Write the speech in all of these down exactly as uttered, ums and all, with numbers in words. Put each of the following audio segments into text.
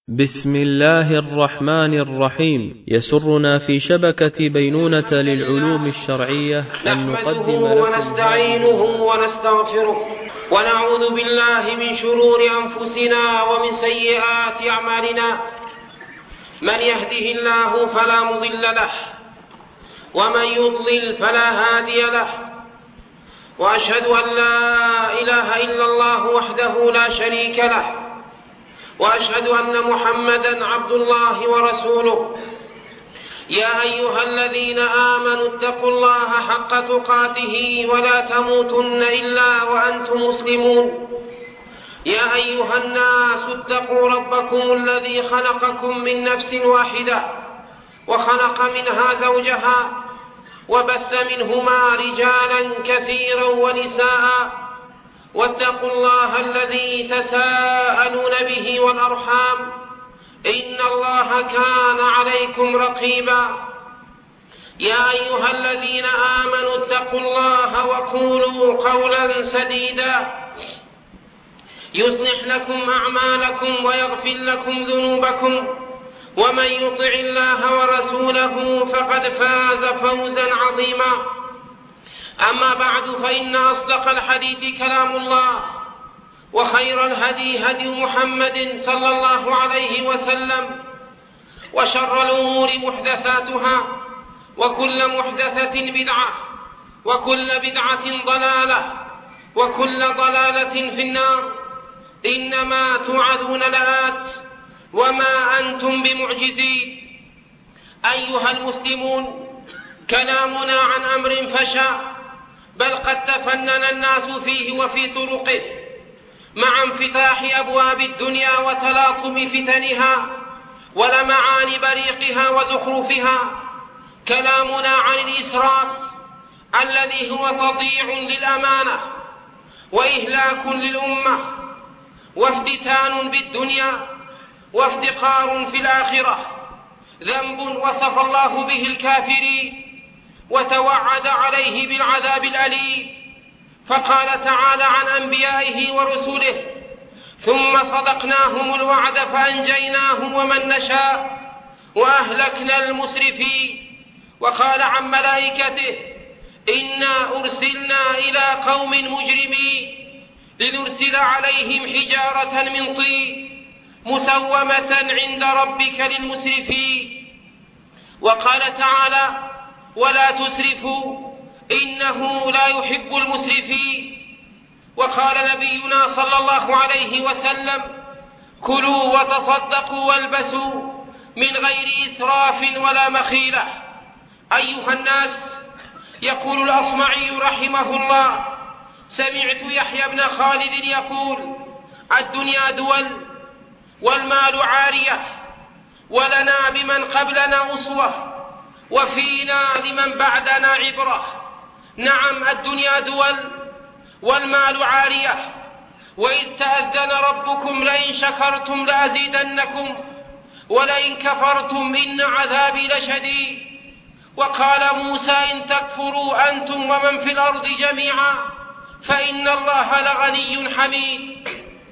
بسم الله الرحمن الرحيم. يسرنا في شبكة بينونة للعلوم الشرعية أن نقدم لكم ونستعينه ونستغفره ونعوذ بالله من شرور أنفسنا ومن سيئات أعمالنا. من يهده الله فلا مضل له ومن يضلل فلا هادي له، وأشهد أن لا إله إلا الله وحده لا شريك له، وأشهد أن محمدًا عبد الله ورسوله. يا أيها الذين آمنوا اتقوا الله حق تقاته ولا تموتن إلا وأنتم مسلمون. يا أيها الناس اتقوا ربكم الذي خلقكم من نفس واحدة وخلق منها زوجها وبث منهما رجالا كثيرا ونساء، واتقوا الله الذي تساءلون به والأرحام إن الله كان عليكم رقيبا. يا أيها الذين آمنوا اتقوا الله وقولوا قولا سديدا يصلح لكم أعمالكم ويغفر لكم ذنوبكم، ومن يطع الله ورسوله فقد فاز فوزا عظيما. أما بعد، فإن أصدق الحديث كلام الله، وخير الهدي هدي محمد صلى الله عليه وسلم، وشر الأمور محدثاتها، وكل محدثة بدعة، وكل بدعة ضلالة، وكل ضلالة في النار. إنما توعدون لآت وما أنتم بمعجزين. أيها المسلمون، كلامنا عن أمر فشى، بل قد تفنن الناس فيه وفي طرقه، مع انفتاح أبواب الدنيا وتلاطم فتنها ولمعان بريقها وزخرفها. كلامنا عن الإسراف الذي هو تضييع للأمانة وإهلاك للأمة وافتتان بالدنيا وافتقار في الآخرة، ذنب وصف الله به الكافرين وتوعد عليه بالعذاب الأليم. فقال تعالى عن أنبيائه ورسله: ثم صدقناهم الوعد فأنجيناهم ومن نشاء وأهلكنا المسرفين. وقال عن ملائكته: إنا أرسلنا إلى قوم مجرمين لنرسل عليهم حجارة من طين مسومة عند ربك للمسرفين. وقال تعالى: ولا تسرفوا إنه لا يحب المسرفين. وقال نبينا صلى الله عليه وسلم: كلوا وتصدقوا والبسوا من غير إسراف ولا مخيلة. أيها الناس، يقول الأصمعي رحمه الله: سمعت يحيى بن خالد يقول: الدنيا دول والمال عارية، ولنا بمن قبلنا أسوة، وفينا لمن بعدنا عبرة. نعم، الدنيا دول والمال عارية، وإذ تأذن ربكم لئن شكرتم لأزيدنكم ولئن كفرتم إن عذابي لشديد. وقال موسى: إن تكفروا أنتم ومن في الأرض جميعا فإن الله لغني حميد.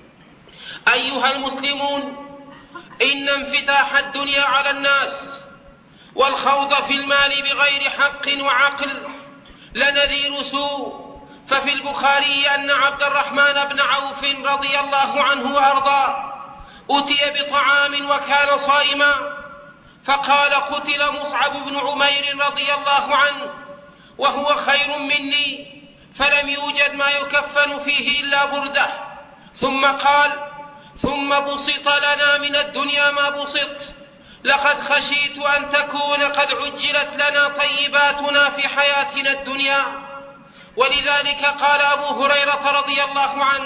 أيها المسلمون، إن انفتاح الدنيا على الناس والخوض في المال بغير حق وعقل لنذير سوء. ففي البخاري أن عبد الرحمن بن عوف رضي الله عنه وأرضاه أتي بطعام وكان صائما، فقال: قتل مصعب بن عمير رضي الله عنه وهو خير مني، فلم يوجد ما يكفن فيه إلا بردة. ثم قال: ثم بسط لنا من الدنيا ما بسط، لقد خشيت أن تكون قد عجلت لنا طيباتنا في حياتنا الدنيا. ولذلك قال أبو هريرة رضي الله عنه: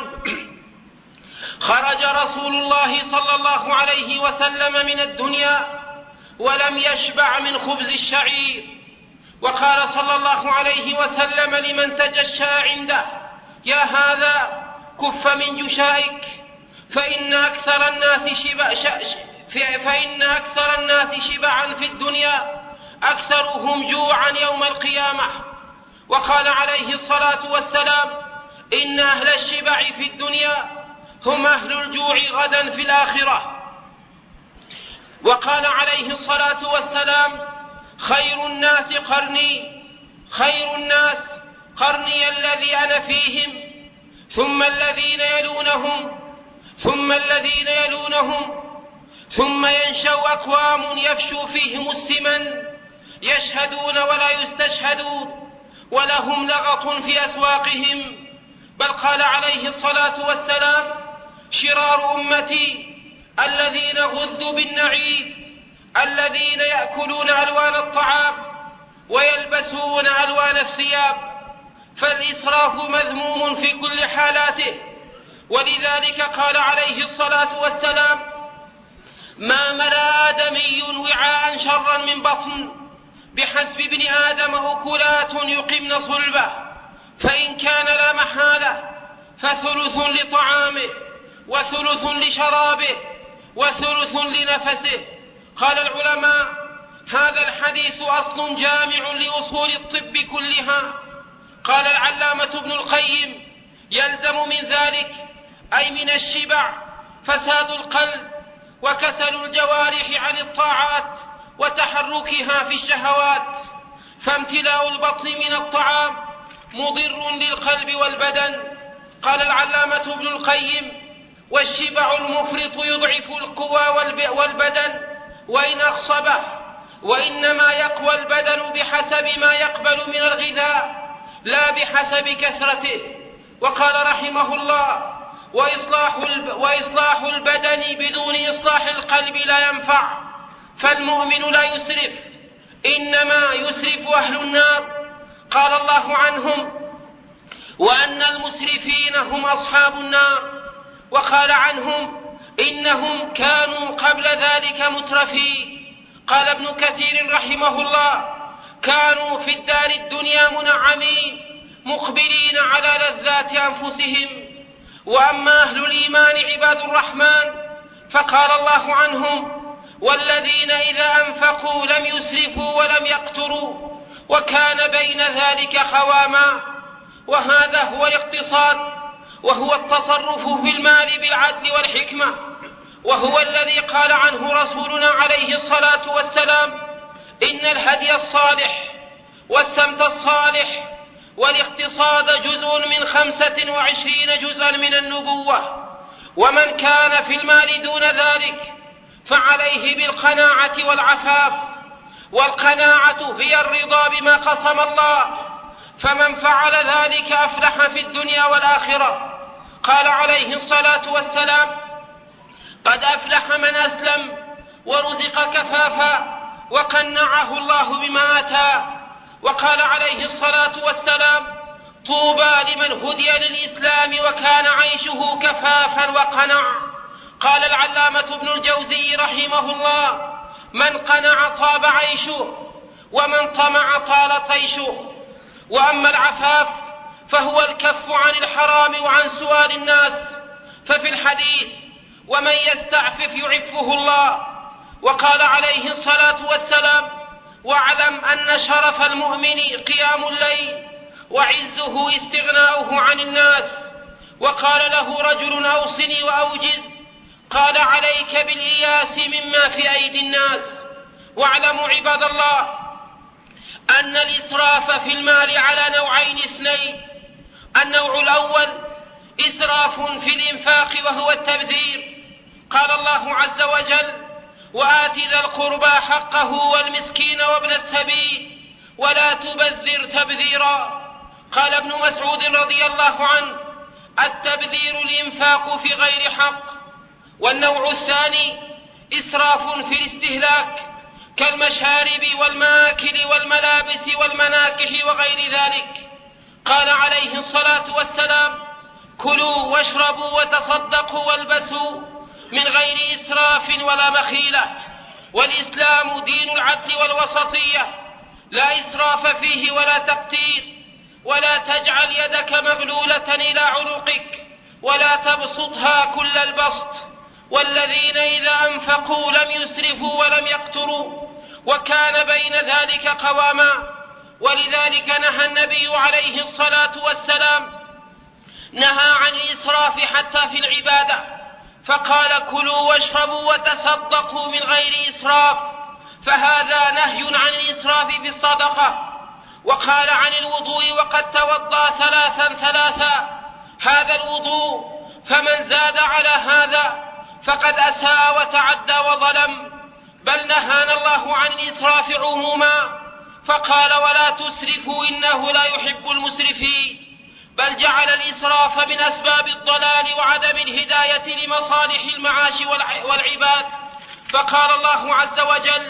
خرج رسول الله صلى الله عليه وسلم من الدنيا ولم يشبع من خبز الشعير. وقال صلى الله عليه وسلم لمن تجشى عنده: يا هذا كف من جشائك، فإن أكثر الناس شبع فإن أكثر الناس شبعا في الدنيا أكثرهم جوعا يوم القيامة. وقال عليه الصلاة والسلام: إن أهل الشبع في الدنيا هم أهل الجوع غدا في الآخرة. وقال عليه الصلاة والسلام: خير الناس قرني خير الناس قرني الذي أنا فيهم، ثم الذين يلونهم ثم الذين يلونهم ثم ينشأ أقوام يفشو فيهم السمن يشهدون ولا يستشهدون ولهم لغط في أسواقهم. بل قال عليه الصلاة والسلام: شرار أمتي الذين غذوا بالنعيم، الذين يأكلون ألوان الطعام ويلبسون ألوان الثياب. فالإسراف مذموم في كل حالاته، ولذلك قال عليه الصلاة والسلام: ما ملأ آدمي وعاء شرا من بطن، بحسب ابن آدم أكلات يقمن صلبه، فإن كان لا محالة فثلث لطعامه وثلث لشرابه وثلث لنفسه. قال العلماء: هذا الحديث أصل جامع لأصول الطب كلها. قال العلامة ابن القيم: يلزم من ذلك أي من الشبع فساد القلب وكسل الجوارح عن الطاعات وتحركها في الشهوات، فامتلاء البطن من الطعام مضر للقلب والبدن. قال العلامة ابن القيم: والشبع المفرط يضعف القوى والبدن وإن أخصبه، وإنما يقوى البدن بحسب ما يقبل من الغذاء لا بحسب كثرته. وقال رحمه الله: وإصلاح, وإصلاح البدن بدون إصلاح القلب لا ينفع، فالمؤمن لا يسرف، إنما يسرف أهل النار. قال الله عنهم: وأن المسرفين هم أصحاب النار. وقال عنهم: إنهم كانوا قبل ذلك مترفين. قال ابن كثير رحمه الله: كانوا في الدار الدنيا منعمين مقبلين على لذات أنفسهم. وأما أهل الإيمان عباد الرحمن فقال الله عنهم: والذين إذا أنفقوا لم يسرفوا ولم يقتروا وكان بين ذلك قواما. وهذا هو الاقتصاد، وهو التصرف في المال بالعدل والحكمة، وهو الذي قال عنه رسولنا عليه الصلاة والسلام: إن الهدي الصالح والسمت الصالح والاقتصاد جزء من خمسة وعشرين جزءا من النبوة، ومن كان في المال دون ذلك فعليه بالقناعة والعفاف. والقناعة هي الرضا بما قسم الله، فمن فعل ذلك أفلح في الدنيا والآخرة. قال عليه الصلاة والسلام: قد أفلح من أسلم ورزق كفافا وقنعه الله بما آتاه. وقال عليه الصلاة والسلام: طوبى لمن هدي للإسلام وكان عيشه كفافا وقنع. قال العلامة ابن الجوزي رحمه الله: من قنع طاب عيشه، ومن طمع طال طيشه. وأما العفاف فهو الكف عن الحرام وعن سؤال الناس، ففي الحديث: ومن يستعفف يعفه الله. وقال عليه الصلاة والسلام: واعلم أن شرف المؤمن قيام الليل وعزه استغناؤه عن الناس. وقال له رجل: أوصني وأوجز. قال: عليك بالإياس مما في أيدي الناس. واعلموا عباد الله أن الإسراف في المال على نوعين اثنين: النوع الأول إسراف في الإنفاق وهو التبذير. قال الله عز وجل: وآت ذا القربى حقه والمسكين وابن السبيل ولا تبذر تبذيرا. قال ابن مسعود رضي الله عنه: التبذير الإنفاق في غير حق. والنوع الثاني إسراف في الاستهلاك كالمشارب والماكل والملابس والمناكح وغير ذلك. قال عليه الصلاة والسلام: كلوا واشربوا وتصدقوا والبسوا من غير إسراف ولا مخيلة. والإسلام دين العدل والوسطية، لا إسراف فيه ولا تقتير. ولا تجعل يدك مغلولة إلى عنقك ولا تبسطها كل البسط. والذين إذا أنفقوا لم يسرفوا ولم يقتروا وكان بين ذلك قواما. ولذلك نهى النبي عليه الصلاة والسلام نهى عن الإسراف حتى في العبادة. فقال كلوا واشربوا وتصدقوا من غير إسراف، فهذا نهي عن الإسراف في الصدقة. وقال عن الوضوء وقد توضأ ثلاثا ثلاثا، هذا الوضوء، فمن زاد على هذا فقد أساء وتعدى وظلم، بل نهانا الله عن الإسراف عموما، فقال ولا تسرفوا إنه لا يحب المسرفين، بل جعل الإسراف من أسباب الضلال وعدم الهداية لمصالح المعاش والعباد. فقال الله عز وجل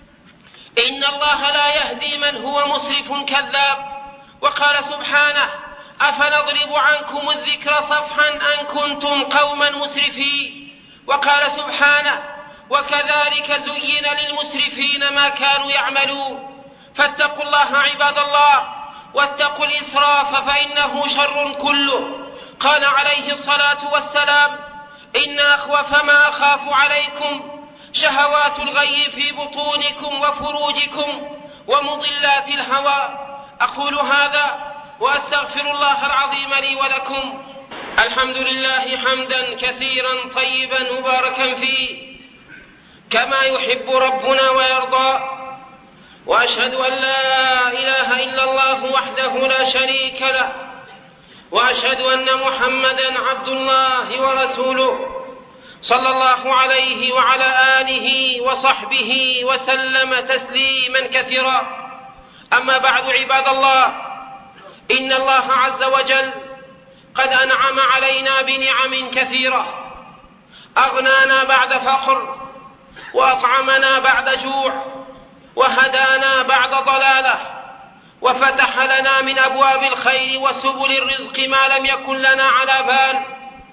إن الله لا يهدي من هو مسرف كذاب. وقال سبحانه أفنضرب عنكم الذكر صفحا أن كنتم قوما مسرفين. وقال سبحانه وكذلك زين للمسرفين ما كانوا يعملون. فاتقوا الله عباد الله، واتقوا الإسراف فإنه شر كله. قال عليه الصلاة والسلام إن أخوف ما أخاف عليكم شهوات الغي في بطونكم وفروجكم ومضلات الهوى. أقول هذا وأستغفر الله العظيم لي ولكم. الحمد لله حمدا كثيرا طيبا مباركا فيه كما يحب ربنا ويرضى، وأشهد أن لا إله إلا الله وحده لا شريك له، وأشهد أن محمدا عبد الله ورسوله صلى الله عليه وعلى آله وصحبه وسلم تسليما كثيرا. أما بعد عباد الله، إن الله عز وجل قد أنعم علينا بنعم كثيرة، أغنانا بعد فقر، وأطعمنا بعد جوع، وهدانا بعد ضلالة، وفتح لنا من أبواب الخير وسبل الرزق ما لم يكن لنا على بال،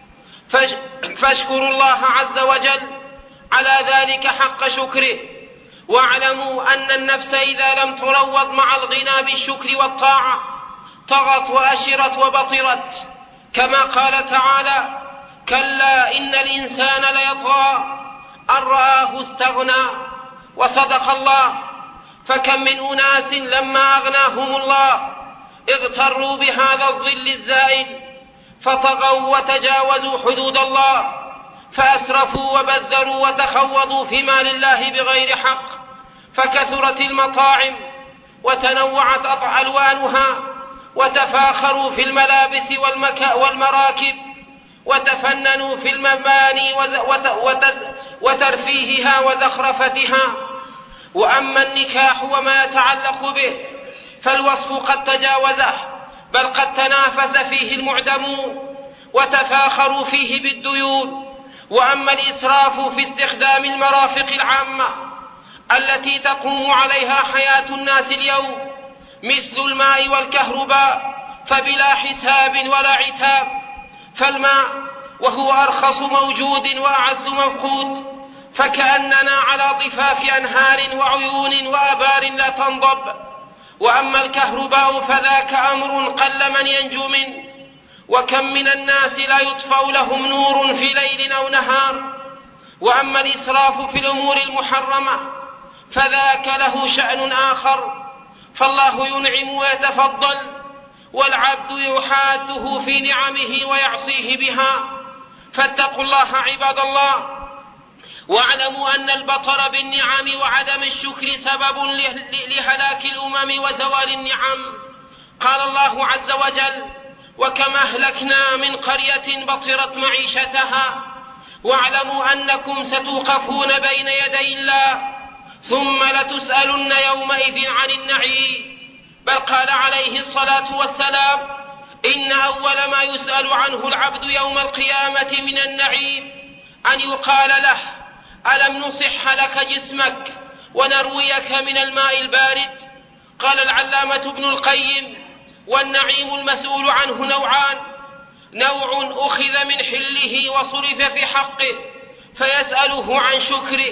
فاشكروا الله عز وجل على ذلك حق شكره. واعلموا أن النفس إذا لم تروض مع الغنى بالشكر والطاعة طغت وأشرت وبطرت، كما قال تعالى كلا إن الإنسان ليطغى أن رآه استغنى. وصدق الله، فكم من أناس لما أغناهم الله اغتروا بهذا الظل الزائل فطغوا وتجاوزوا حدود الله، فأسرفوا وبذروا وتخوضوا في مال الله بغير حق، فكثرت المطاعم وتنوعت ألوانها، وتفاخروا في الملابس والمراكب، وتفننوا في المباني وترفيهها وزخرفتها. وأما النكاح وما يتعلق به فالوصف قد تجاوزه، بل قد تنافس فيه المعدمون وتفاخروا فيه بالديون. وأما الإسراف في استخدام المرافق العامة التي تقوم عليها حياة الناس اليوم مثل الماء والكهرباء فبلا حساب ولا عتاب، فالماء وهو أرخص موجود وأعز مفقود، فكأننا على ضفاف أنهار وعيون وآبار لا تنضب. وأما الكهرباء فذاك أمر قل من ينجو منه، وكم من الناس لا يطفأ لهم نور في ليل أو نهار. وأما الإسراف في الأمور المحرمة فذاك له شأن آخر، فالله ينعم ويتفضل، والعبد يحاده في نعمه ويعصيه بها. فاتقوا الله عباد الله، واعلموا أن البطر بالنعم وعدم الشكر سبب لهلاك الأمم وزوال النعم. قال الله عز وجل وكما أهلكنا من قرية بطرت معيشتها. واعلموا أنكم ستوقفون بين يدي الله ثم لتسألن يومئذ عن النعيم. بل قال عليه الصلاة والسلام إن أول ما يسأل عنه العبد يوم القيامة من النعيم أن يقال له ألم نصح لك جسمك ونرويك من الماء البارد. قال العلامة ابن القيم والنعيم المسؤول عنه نوعان: نوع أخذ من حله وصرف في حقه فيسأله عن شكره،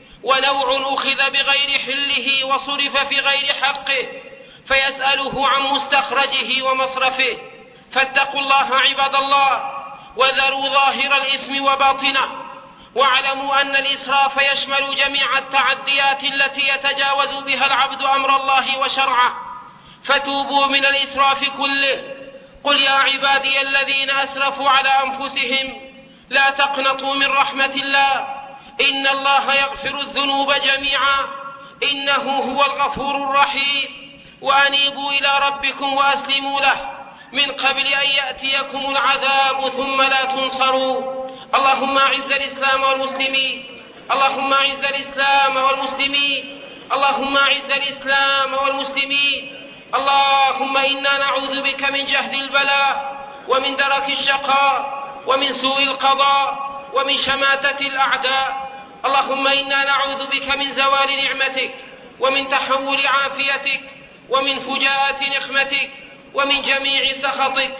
ونوع أخذ بغير حله وصرف في غير حقه فيسأله عن مستخرجه ومصرفه. فاتقوا الله عباد الله، وذروا ظاهر الإثم وباطنه، واعلموا أن الإسراف يشمل جميع التعديات التي يتجاوز بها العبد أمر الله وشرعه، فتوبوا من الإسراف كله. قل يا عبادي الذين أسرفوا على أنفسهم لا تقنطوا من رحمة الله، إن الله يغفر الذنوب جميعا إنه هو الغفور الرحيم. وأنيبوا إلى ربكم وأسلموا له من قبل أن يأتيكم العذاب ثم لا تنصروا. اللهم أعز الإسلام والمسلمين، اللهم أعز الإسلام والمسلمين، اللهم أعز الإسلام والمسلمين. اللهم إنا نعوذ بك من جهد البلاء ومن درك الشقاء ومن سوء القضاء ومن شماتة الأعداء. اللهم إنا نعوذ بك من زوال نعمتك ومن تحول عافيتك ومن فجاءة نقمتك ومن جميع سخطك.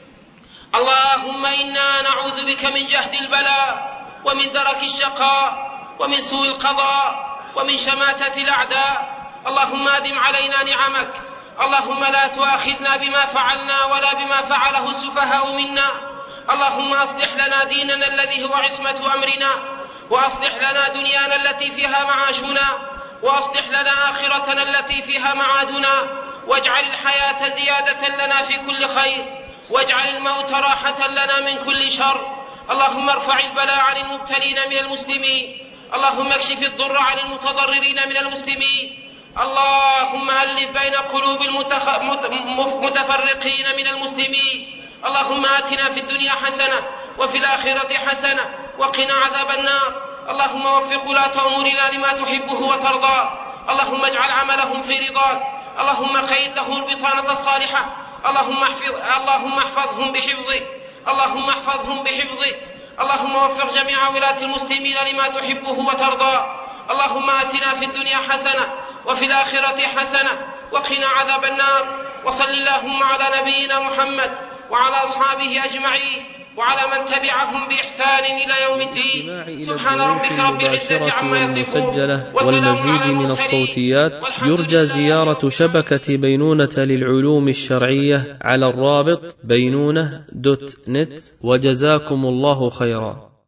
اللهم إنا نعوذ بك من جهد البلاء ومن درك الشقاء ومن سوء القضاء ومن شماتة الأعداء. اللهم أدم علينا نعمك، اللهم لا تؤاخذنا بما فعلنا ولا بما فعله السفهاء منا. اللهم أصلح لنا ديننا الذي هو عصمة أمرنا، وأصلح لنا دنيانا التي فيها معاشنا، وأصلح لنا آخرتنا التي فيها معادنا، واجعل الحياة زيادة لنا في كل خير، واجعل الموت راحة لنا من كل شر. اللهم ارفع البلاء عن المبتلين من المسلمين، اللهم اكشف الضر عن المتضررين من المسلمين. اللهم ألف بين قلوب المتفرقين من المسلمين. اللهم آتنا في الدنيا حسنة وفي الآخرة حسنة وقنا عذاب النار. اللهم وفق ولاة أمورنا لما تحبه وترضى. اللهم اجعل عملهم في رضاك. اللهم خير لهم البطانة الصالحة. اللهم احفظ اللهم احفظهم بحفظك. اللهم احفظهم بحفظك. اللهم وفق جميع ولاة المسلمين لما تحبه وترضى. اللهم آتنا في الدنيا حسنة وفي الآخرة حسنة وقنا عذاب النار. وصل اللهم على نبينا محمد وعلى أصحابه أجمعين وعلى من تبعهم بإحسان إلى يوم الدين. سبحان ربك رب العزة عما يصفون والمزيد من الصوتيات يرجى زيارة شبكة بينونة للعلوم الشرعية على الرابط بينونة دوت نت. وجزاكم الله خيرا.